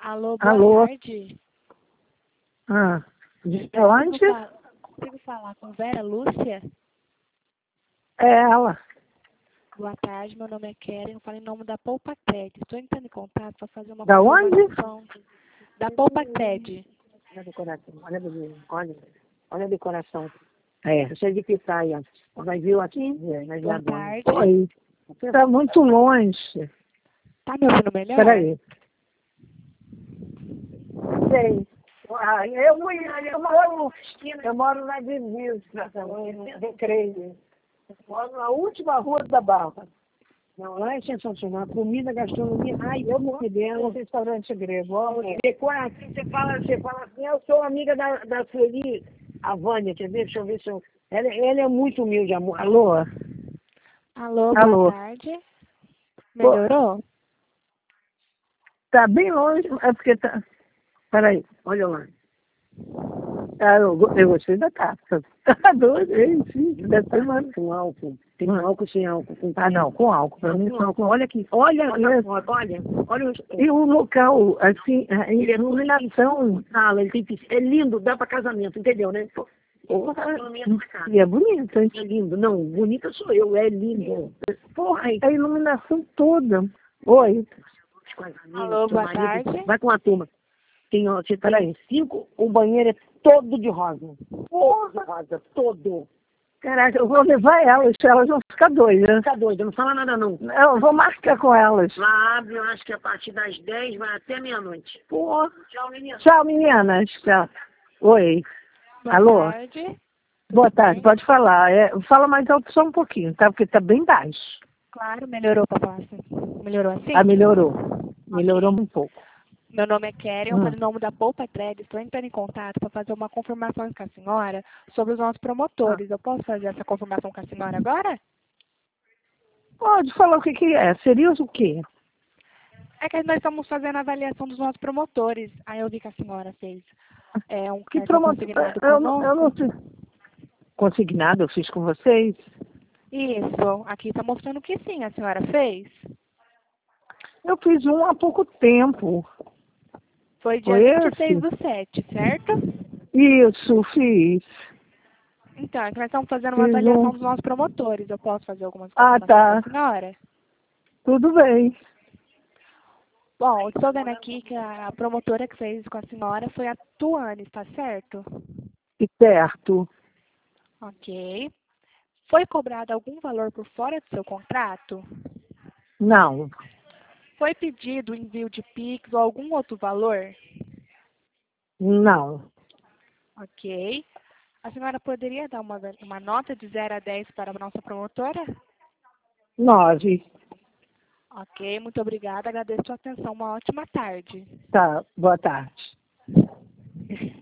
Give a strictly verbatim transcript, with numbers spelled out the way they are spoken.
Alô, boa Alô? tarde. Ah, de Eu onde? consigo, fa- consigo falar com Vera Lúcia? É ela. Boa tarde, meu nome é Keren, eu falo em nome da Poupa T E D. Estou entrando em contato para fazer uma Da onde? confirmação da Poupa T E D. Olha a decoração, olha a decoração, olha, olha a decoração. É. Cheio de pitaia. Mas viu aqui? É, mas Boa já dona. tarde. Oi. Está muito longe. Tá me ouvindo melhor? Peraí. Sei. Ah, eu, fui- eu, moro, eu moro na divisa, em Recreio. Eu moro na última rua da Barra. Não, lá é sensacional. Comida, gastronomia. Ai, eu morri dentro. Um restaurante grego. Ó, decoração, você fala, você fala assim, eu sou amiga da, da Sueli, a Vânia, quer ver? Deixa eu ver se eu... Ela, ela é muito humilde, amor. Alô? Alô, boa Alô? tarde. Melhorou? Tá bem longe. É porque tá. Peraí. Olha lá. Ah, eu, go- eu gostei da taça. Adorei, sim. Deve ter mais. Com álcool. Tem Hum. álcool sem álcool. Com Ah, não, com álcool. Pra mim, com só álcool. com... Olha aqui. Olha, olha, É. olha, olha, olha os... E o local, assim, a Ele é iluminação. sala, ele tem piscina. É lindo, dá para casamento, entendeu, né? Porra, Gastronomia numa casa. e é bonito, hein? É lindo. Não, bonita sou eu, é lindo. Porra, aí. A iluminação toda. Oi, Com as amigas, Alô, seu boa marido, tarde. vai com a turma. Tem, ó, você Peraí. tem cinco, o banheiro é todo de rosa. Todo de rosa, todo. caraca, eu vou levar elas, elas vão ficar doidas. Fica doido, não fala nada não. Eu vou marcar com elas. Lá abre, eu acho que a partir das dez vai até meia-noite. Pô. Tchau, menina. Tchau, meninas. Tchau. Oi. Boa Alô? tarde. Boa Tudo tarde, bem? pode falar. É, fala mais alto só um pouquinho, tá? Porque tá bem baixo. Claro, melhorou, papai. Melhorou assim? Ah, melhorou. Melhorou um pouco. Meu nome é Keren, eu Hum. falo em nome da Poupa T E D. Estou entrando em contato para fazer uma confirmação com a senhora sobre os nossos promotores. Eu posso fazer essa confirmação com a senhora agora? Pode falar o que que é. Seria o quê? É que nós estamos fazendo a avaliação dos nossos promotores. Aí eu vi que a senhora fez é, um Que cartão promotor? consignado Eu, não- eu não conosco. fiz. Consignado, eu fiz com vocês. Isso, aqui está mostrando que sim, a senhora fez. Eu fiz um há pouco tempo. Foi dia Foi vinte e seis esse? do sete, certo? Isso, fiz. Então, é que nós estamos fazendo uma Fiz avaliação um. dos nossos promotores. Eu posso fazer algumas Ah, confirmações com a tá. senhora? Tudo bem. Bom, eu estou vendo aqui que a promotora que fez com a senhora foi a Tuane, está certo? E certo. Ok. Foi cobrado algum valor por fora do seu contrato? Não. Foi pedido o envio de Pix ou algum outro valor? Não. Ok. A senhora poderia dar uma, uma nota de zero a dez para a nossa promotora? Nove. Ok, muito obrigada. Agradeço a sua atenção. Uma ótima tarde. Tá. Boa tarde.